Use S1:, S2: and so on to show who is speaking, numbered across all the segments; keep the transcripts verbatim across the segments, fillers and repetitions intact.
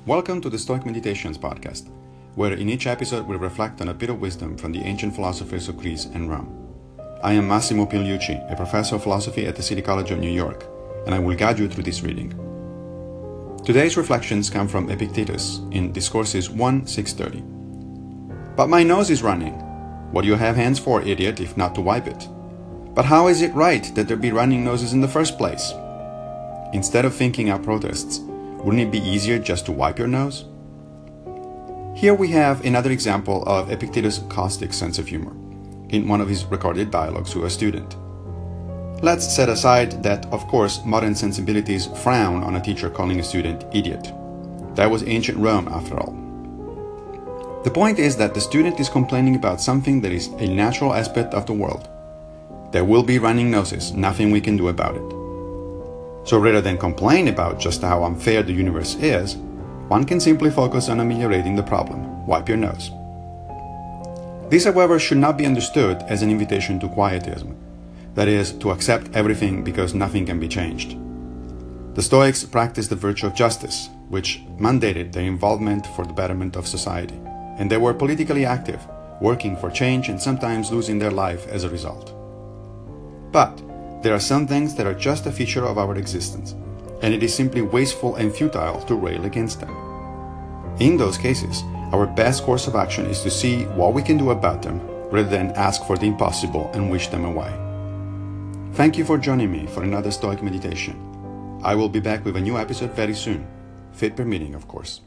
S1: Welcome to the Stoic Meditations podcast, where in each episode we reflect on a bit of wisdom from the ancient philosophers of Greece and Rome. I am Massimo Pigliucci, a professor of philosophy at the City College of New York, and I will guide you through this reading. Today's reflections come from Epictetus in Discourses one six thirty. But my nose is running. What do you have hands for, idiot, if not to wipe it? But how is it right that there be running noses in the first place? Instead of thinking out protests, wouldn't it be easier just to wipe your nose? Here we have another example of Epictetus' caustic sense of humor, in one of his recorded dialogues to a student. Let's set aside that, of course, modern sensibilities frown on a teacher calling a student idiot. That was ancient Rome, after all. The point is that the student is complaining about something that is a natural aspect of the world. There will be running noses, nothing we can do about it. So rather than complain about just how unfair the universe is, one can simply focus on ameliorating the problem. Wipe your nose. This, however, should not be understood as an invitation to quietism, that is, to accept everything because nothing can be changed. The Stoics practiced the virtue of justice, which mandated their involvement for the betterment of society, and they were politically active, working for change and sometimes losing their life as a result. But there are some things that are just a feature of our existence, and it is simply wasteful and futile to rail against them. In those cases, our best course of action is to see what we can do about them, rather than ask for the impossible and wish them away. Thank you for joining me for another Stoic meditation. I will be back with a new episode very soon, fit permitting, of course.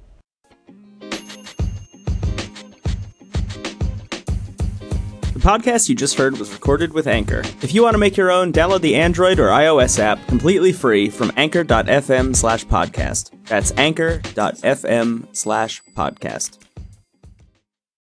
S2: The podcast you just heard was recorded with Anchor. If you want to make your own, download the Android or iOS app completely free from anchor.fm slash podcast. That's anchor.fm slash podcast.